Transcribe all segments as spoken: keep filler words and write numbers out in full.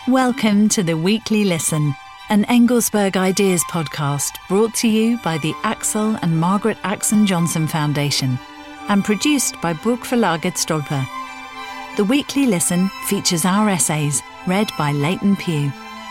Welcome to the Weekly Listen, an Engelsberg Ideas podcast brought to you by the Axel and Margaret Axon Johnson Foundation and produced by Burgverlaget Stolper. The Weekly Listen features our essays read by Leighton Pugh.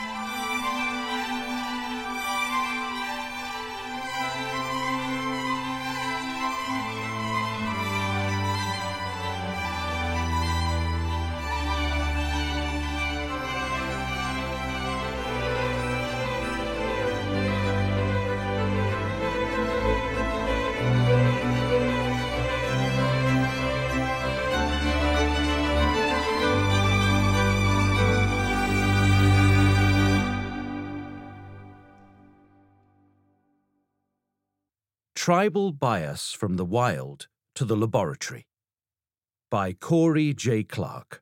Tribal Bias from the Wild to the Laboratory by Corey J. Clark.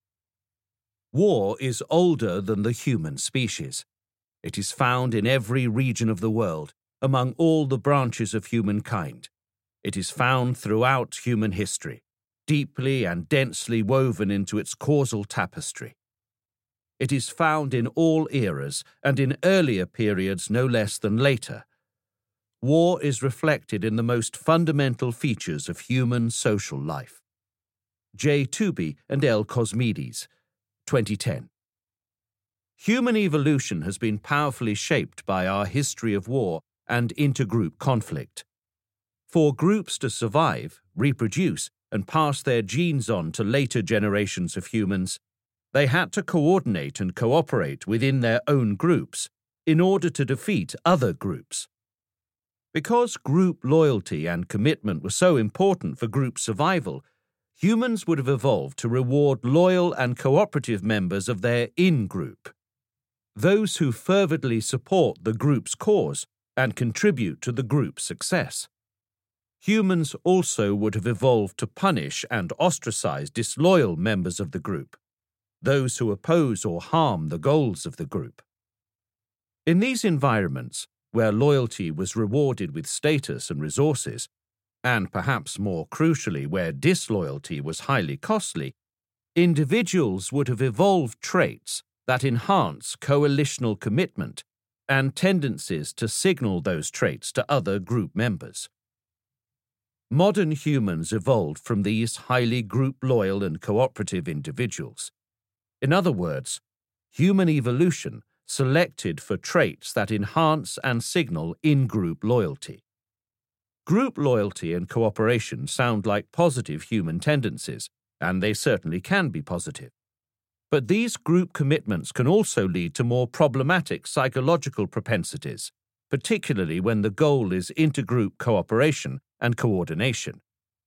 War is older than the human species. It is found in every region of the world, among all the branches of humankind. It is found throughout human history, deeply and densely woven into its causal tapestry. It is found in all eras and in earlier periods no less than later. War is reflected in the most fundamental features of human social life. J. Tooby and L. Cosmides, twenty ten. Human evolution has been powerfully shaped by our history of war and intergroup conflict. For groups to survive, reproduce, and pass their genes on to later generations of humans, they had to coordinate and cooperate within their own groups in order to defeat other groups. Because group loyalty and commitment were so important for group survival, humans would have evolved to reward loyal and cooperative members of their in-group. Those who fervently support the group's cause and contribute to the group's success. Humans also would have evolved to punish and ostracize disloyal members of the group, those who oppose or harm the goals of the group. In these environments, where loyalty was rewarded with status and resources, and perhaps more crucially where disloyalty was highly costly, individuals would have evolved traits that enhance coalitional commitment and tendencies to signal those traits to other group members. Modern humans evolved from these highly group-loyal and cooperative individuals. In other words, human evolution selected for traits that enhance and signal in-group loyalty. Group loyalty and cooperation sound like positive human tendencies, and they certainly can be positive. But these group commitments can also lead to more problematic psychological propensities, particularly when the goal is intergroup cooperation and coordination.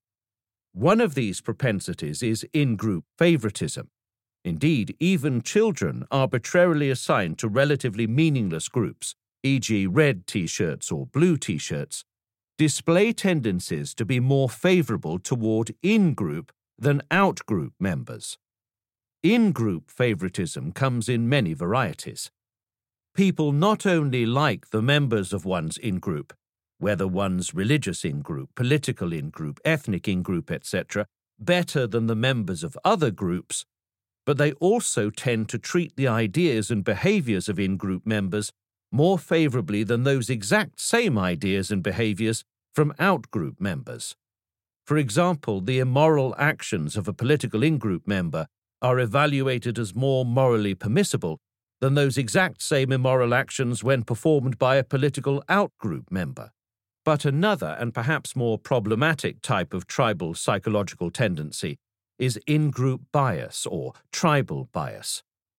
One of these propensities is in-group favoritism. Indeed, even children arbitrarily assigned to relatively meaningless groups, for example red t-shirts or blue t-shirts, display tendencies to be more favorable toward in-group than out-group members. In-group favoritism comes in many varieties. People not only like the members of one's in-group, whether one's religious in-group, political in-group, ethnic in-group, et cetera, better than the members of other groups, but they also tend to treat the ideas and behaviors of in-group members more favorably than those exact same ideas and behaviors from out-group members. For example, the immoral actions of a political in-group member are evaluated as more morally permissible than those exact same immoral actions when performed by a political out-group member. But another and perhaps more problematic type of tribal psychological tendency is in-group bias or tribal bias.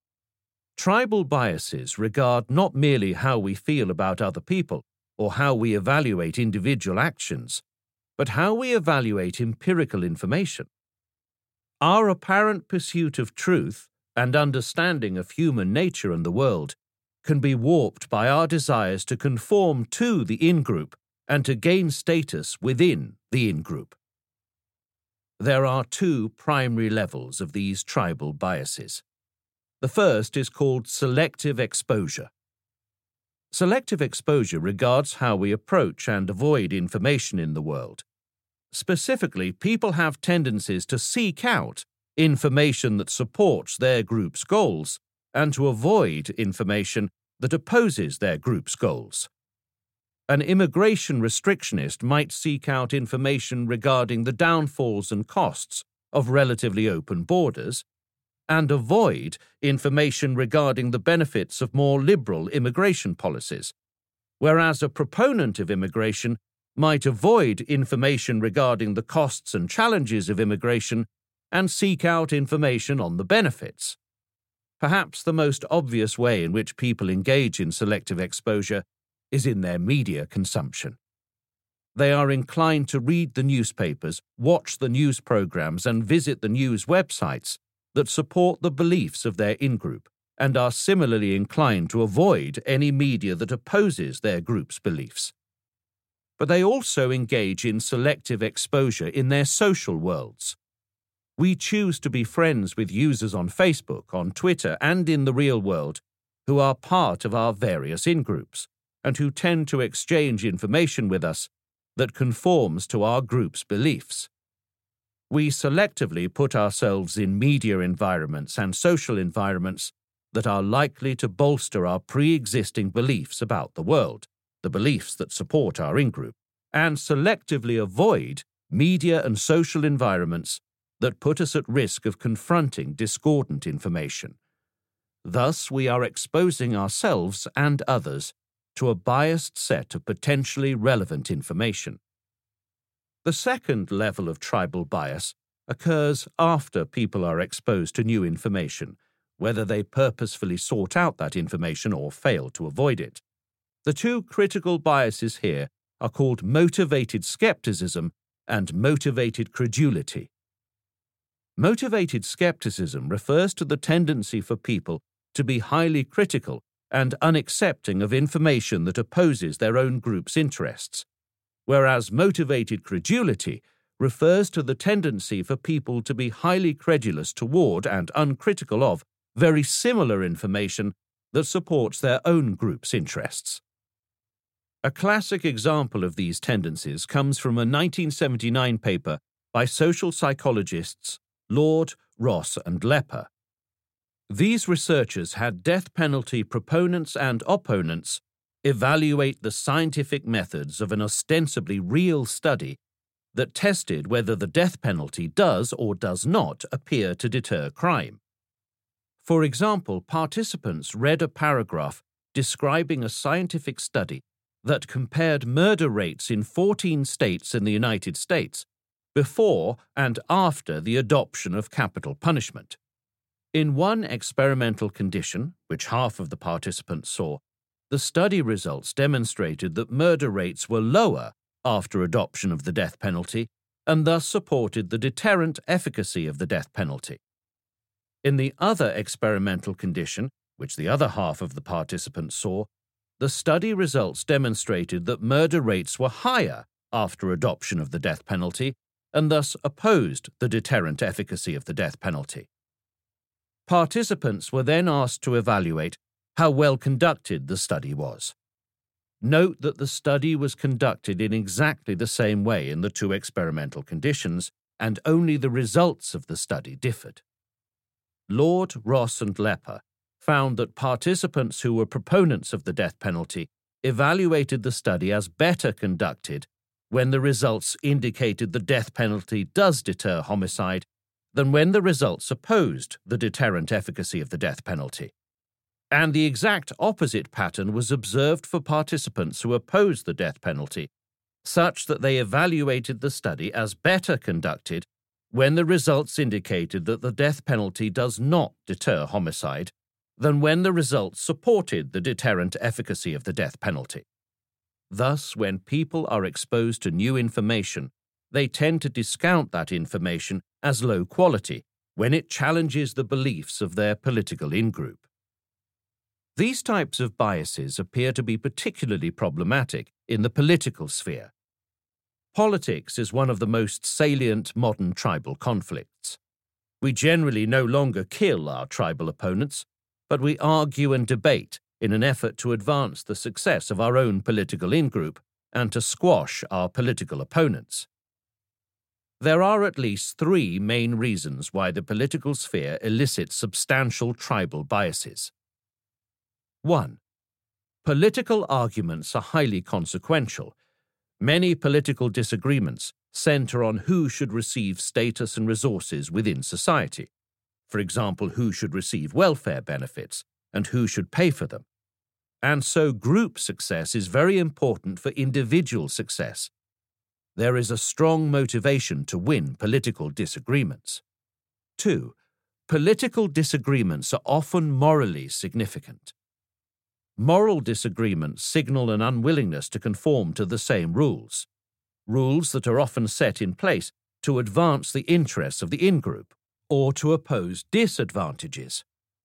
Tribal biases regard not merely how we feel about other people or how we evaluate individual actions, but how we evaluate empirical information. Our apparent pursuit of truth and understanding of human nature and the world can be warped by our desires to conform to the in-group and to gain status within the in-group. There are two primary levels of these tribal biases. The first is called selective exposure. Selective exposure regards how we approach and avoid information in the world. Specifically, people have tendencies to seek out information that supports their group's goals and to avoid information that opposes their group's goals. An immigration restrictionist might seek out information regarding the downfalls and costs of relatively open borders, and avoid information regarding the benefits of more liberal immigration policies, whereas a proponent of immigration might avoid information regarding the costs and challenges of immigration and seek out information on the benefits. Perhaps the most obvious way in which people engage in selective exposure is in their media consumption. They are inclined to read the newspapers, watch the news programs, and visit the news websites that support the beliefs of their in-group, and are similarly inclined to avoid any media that opposes their group's beliefs. But they also engage in selective exposure in their social worlds. We choose to be friends with users on Facebook, on Twitter, and in the real world who are part of our various in-groups, and who tend to exchange information with us that conforms to our group's beliefs. We selectively put ourselves in media environments and social environments that are likely to bolster our pre-existing beliefs about the world, the beliefs that support our in-group, and selectively avoid media and social environments that put us at risk of confronting discordant information. Thus, we are exposing ourselves and others to a biased set of potentially relevant information. The second level of tribal bias occurs after people are exposed to new information, whether they purposefully sought out that information or fail to avoid it. The two critical biases here are called motivated skepticism and motivated credulity. Motivated skepticism refers to the tendency for people to be highly critical and unaccepting of information that opposes their own group's interests, whereas motivated credulity refers to the tendency for people to be highly credulous toward and uncritical of very similar information that supports their own group's interests. A classic example of these tendencies comes from a nineteen seventy-nine paper by social psychologists Lord, Ross, and Lepper. These researchers had death penalty proponents and opponents evaluate the scientific methods of an ostensibly real study that tested whether the death penalty does or does not appear to deter crime. For example, participants read a paragraph describing a scientific study that compared murder rates in fourteen states in the United States before and after the adoption of capital punishment. In one experimental condition, which half of the participants saw, the study results demonstrated that murder rates were lower after adoption of the death penalty and thus supported the deterrent efficacy of the death penalty. In the other experimental condition, which the other half of the participants saw, the study results demonstrated that murder rates were higher after adoption of the death penalty and thus opposed the deterrent efficacy of the death penalty. Participants were then asked to evaluate how well conducted the study was. Note that the study was conducted in exactly the same way in the two experimental conditions, and only the results of the study differed. Lord, Ross, and Lepper found that participants who were proponents of the death penalty evaluated the study as better conducted when the results indicated the death penalty does deter homicide than when the results opposed the deterrent efficacy of the death penalty. And the exact opposite pattern was observed for participants who opposed the death penalty, such that they evaluated the study as better conducted when the results indicated that the death penalty does not deter homicide than when the results supported the deterrent efficacy of the death penalty. Thus, when people are exposed to new information, they tend to discount that information as low quality when it challenges the beliefs of their political in-group. These types of biases appear to be particularly problematic in the political sphere. Politics is one of the most salient modern tribal conflicts. We generally no longer kill our tribal opponents, but we argue and debate in an effort to advance the success of our own political in-group and to squash our political opponents. There are at least three main reasons why the political sphere elicits substantial tribal biases. one. Political arguments are highly consequential. Many political disagreements center on who should receive status and resources within society. For example, who should receive welfare benefits and who should pay for them. And so group success is very important for individual success. There is a strong motivation to win political disagreements. two. Political disagreements are often morally significant. Moral disagreements signal an unwillingness to conform to the same rules, rules that are often set in place to advance the interests of the in-group or to oppose disadvantages.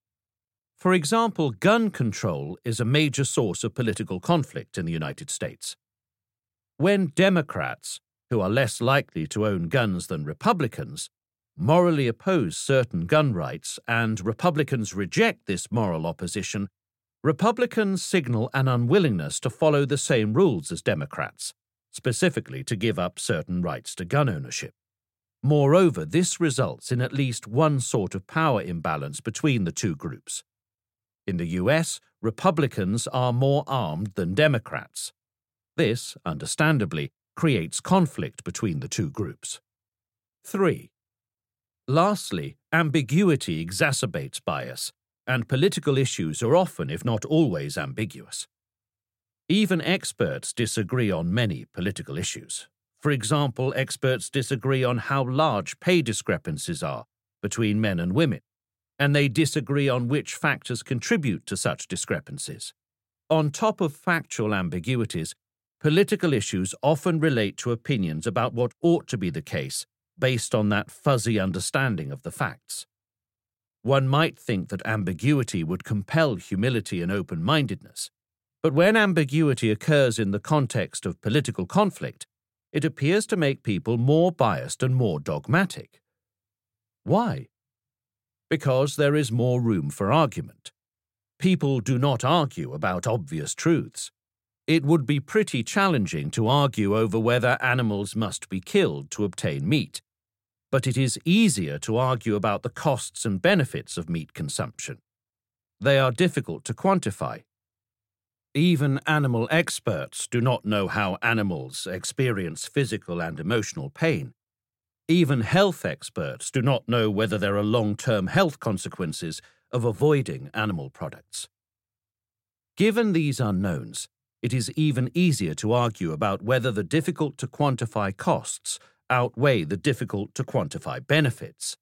For example, gun control is a major source of political conflict in the United States. When Democrats, who are less likely to own guns than Republicans, morally oppose certain gun rights and Republicans reject this moral opposition, Republicans signal an unwillingness to follow the same rules as Democrats, specifically to give up certain rights to gun ownership. Moreover, this results in at least one sort of power imbalance between the two groups. In the U S, Republicans are more armed than Democrats. This, understandably, creates conflict between the two groups. three. Lastly, ambiguity exacerbates bias, and political issues are often, if not always, ambiguous. Even experts disagree on many political issues. For example, experts disagree on how large pay discrepancies are between men and women, and they disagree on which factors contribute to such discrepancies. On top of factual ambiguities, political issues often relate to opinions about what ought to be the case based on that fuzzy understanding of the facts. One might think that ambiguity would compel humility and open-mindedness, but when ambiguity occurs in the context of political conflict, it appears to make people more biased and more dogmatic. Why? Because there is more room for argument. People do not argue about obvious truths. It would be pretty challenging to argue over whether animals must be killed to obtain meat, but it is easier to argue about the costs and benefits of meat consumption. They are difficult to quantify. Even animal experts do not know how animals experience physical and emotional pain. Even health experts do not know whether there are long-term health consequences of avoiding animal products. Given these unknowns, it is even easier to argue about whether the difficult-to-quantify costs outweigh the difficult-to-quantify benefits.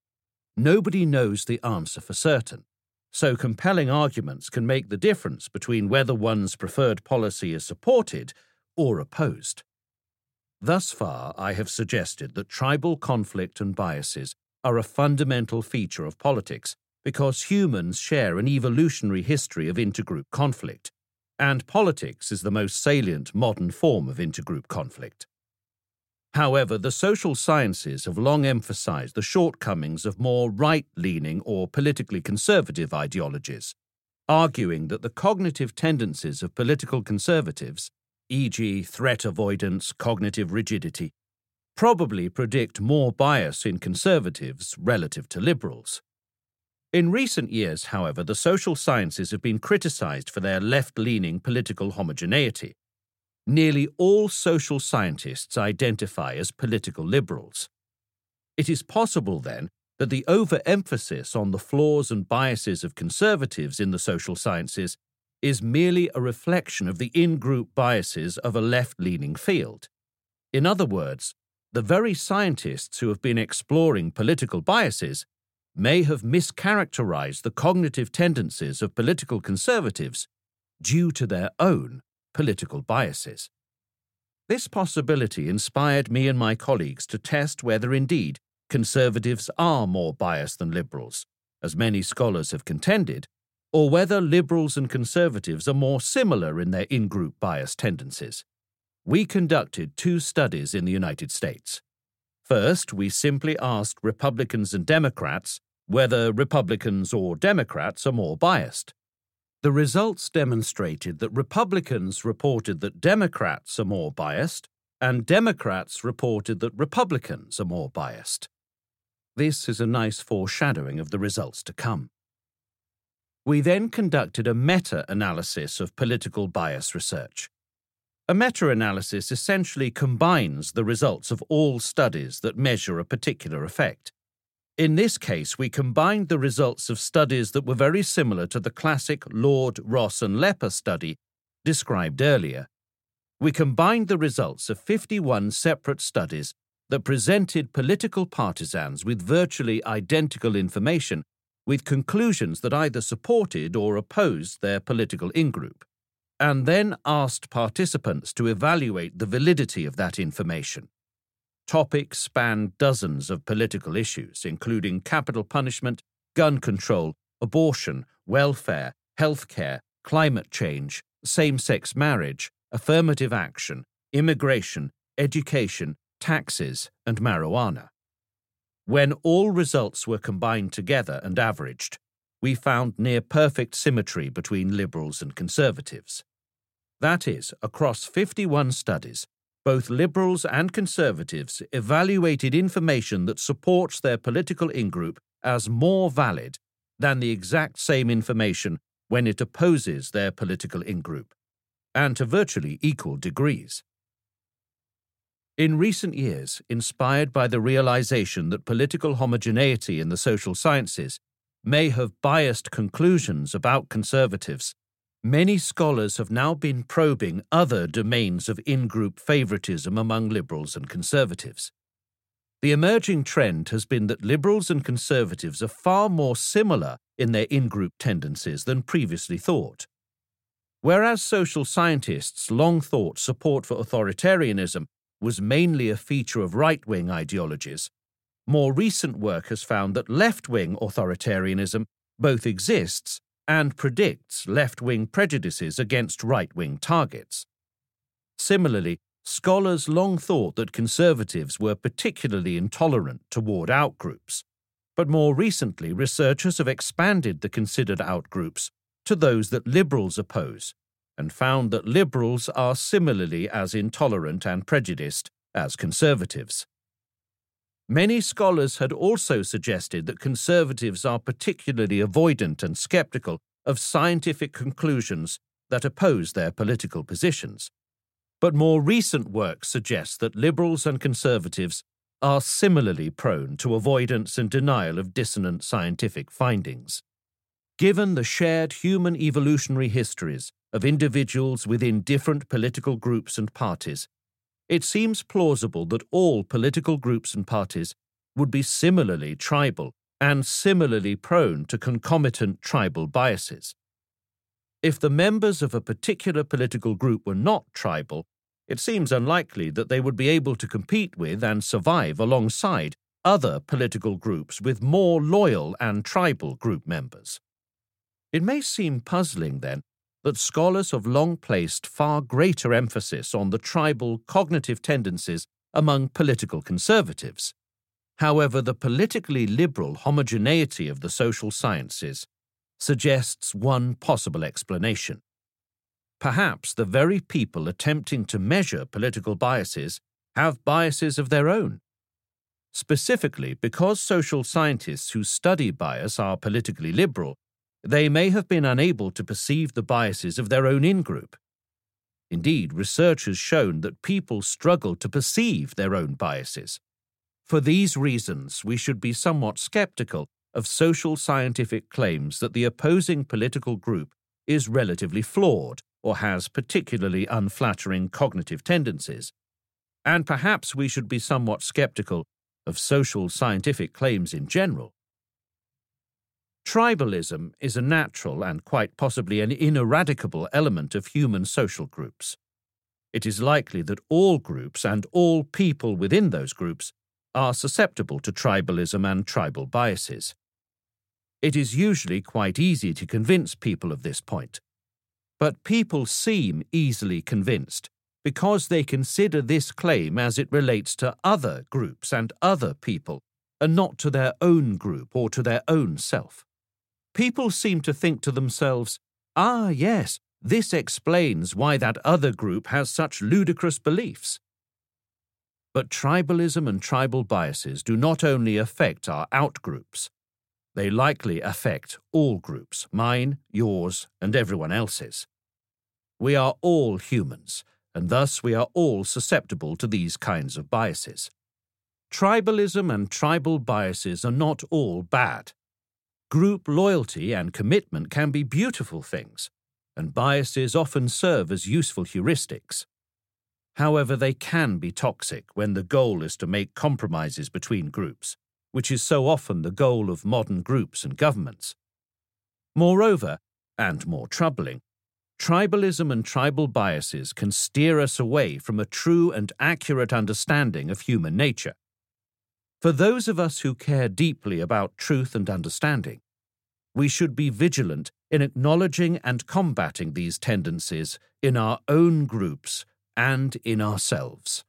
Nobody knows the answer for certain, so compelling arguments can make the difference between whether one's preferred policy is supported or opposed. Thus far, I have suggested that tribal conflict and biases are a fundamental feature of politics because humans share an evolutionary history of intergroup conflict, and politics is the most salient modern form of intergroup conflict. However, the social sciences have long emphasized the shortcomings of more right-leaning or politically conservative ideologies, arguing that the cognitive tendencies of political conservatives, for example threat avoidance, cognitive rigidity, probably predict more bias in conservatives relative to liberals. In recent years, however, the social sciences have been criticized for their left-leaning political homogeneity. Nearly all social scientists identify as political liberals. It is possible, then, that the overemphasis on the flaws and biases of conservatives in the social sciences is merely a reflection of the in-group biases of a left-leaning field. In other words, the very scientists who have been exploring political biases may have mischaracterized the cognitive tendencies of political conservatives due to their own political biases. This possibility inspired me and my colleagues to test whether indeed conservatives are more biased than liberals, as many scholars have contended, or whether liberals and conservatives are more similar in their in-group bias tendencies. We conducted two studies in the United States. First, we simply asked Republicans and Democrats whether Republicans or Democrats are more biased. The results demonstrated that Republicans reported that Democrats are more biased, and Democrats reported that Republicans are more biased. This is a nice foreshadowing of the results to come. We then conducted a meta-analysis of political bias research. A meta-analysis essentially combines the results of all studies that measure a particular effect. In this case, we combined the results of studies that were very similar to the classic Lord, Ross and Lepper study described earlier. We combined the results of fifty-one separate studies that presented political partisans with virtually identical information, with conclusions that either supported or opposed their political in-group, and then asked participants to evaluate the validity of that information. Topics spanned dozens of political issues, including capital punishment, gun control, abortion, welfare, healthcare, climate change, same-sex marriage, affirmative action, immigration, education, taxes, and marijuana. When all results were combined together and averaged, we found near-perfect symmetry between liberals and conservatives. That is, across fifty-one studies, both liberals and conservatives evaluated information that supports their political in-group as more valid than the exact same information when it opposes their political in-group, and to virtually equal degrees. In recent years, inspired by the realization that political homogeneity in the social sciences may have biased conclusions about conservatives, many scholars have now been probing other domains of in-group favoritism among liberals and conservatives. The emerging trend has been that liberals and conservatives are far more similar in their in-group tendencies than previously thought. Whereas social scientists long thought support for authoritarianism was mainly a feature of right-wing ideologies, more recent work has found that left-wing authoritarianism both exists and predicts left-wing prejudices against right-wing targets. Similarly, scholars long thought that conservatives were particularly intolerant toward outgroups, but more recently researchers have expanded the considered outgroups to those that liberals oppose, and found that liberals are similarly as intolerant and prejudiced as conservatives. Many scholars had also suggested that conservatives are particularly avoidant and skeptical of scientific conclusions that oppose their political positions. But more recent work suggests that liberals and conservatives are similarly prone to avoidance and denial of dissonant scientific findings. Given the shared human evolutionary histories of individuals within different political groups and parties, it seems plausible that all political groups and parties would be similarly tribal and similarly prone to concomitant tribal biases. If the members of a particular political group were not tribal, it seems unlikely that they would be able to compete with and survive alongside other political groups with more loyal and tribal group members. It may seem puzzling, then, that scholars have long placed far greater emphasis on the tribal cognitive tendencies among political conservatives. However, the politically liberal homogeneity of the social sciences suggests one possible explanation. Perhaps the very people attempting to measure political biases have biases of their own. Specifically, because social scientists who study bias are politically liberal, they may have been unable to perceive the biases of their own in-group. Indeed, research has shown that people struggle to perceive their own biases. For these reasons, we should be somewhat skeptical of social scientific claims that the opposing political group is relatively flawed or has particularly unflattering cognitive tendencies. And perhaps we should be somewhat skeptical of social scientific claims in general. Tribalism is a natural and quite possibly an ineradicable element of human social groups. It is likely that all groups and all people within those groups are susceptible to tribalism and tribal biases. It is usually quite easy to convince people of this point. But people seem easily convinced because they consider this claim as it relates to other groups and other people, and not to their own group or to their own self. People seem to think to themselves, ah, yes, this explains why that other group has such ludicrous beliefs. But tribalism and tribal biases do not only affect our outgroups, they likely affect all groups, mine, yours, and everyone else's. We are all humans, and thus we are all susceptible to these kinds of biases. Tribalism and tribal biases are not all bad. Group loyalty and commitment can be beautiful things, and biases often serve as useful heuristics. However, they can be toxic when the goal is to make compromises between groups, which is so often the goal of modern groups and governments. Moreover, and more troubling, tribalism and tribal biases can steer us away from a true and accurate understanding of human nature. For those of us who care deeply about truth and understanding, we should be vigilant in acknowledging and combating these tendencies in our own groups and in ourselves.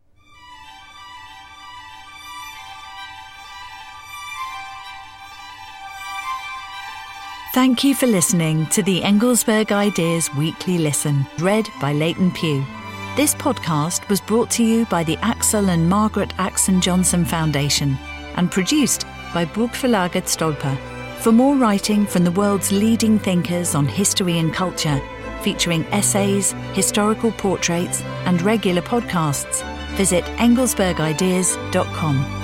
Thank you for listening to the Engelsberg Ideas Weekly Listen, read by Leighton Pugh. This podcast was brought to you by the Axel and Margaret Axon Johnson Foundation and produced by Buchverlaget Stolper. For more writing from the world's leading thinkers on history and culture, featuring essays, historical portraits, and regular podcasts, visit engelsberg ideas dot com.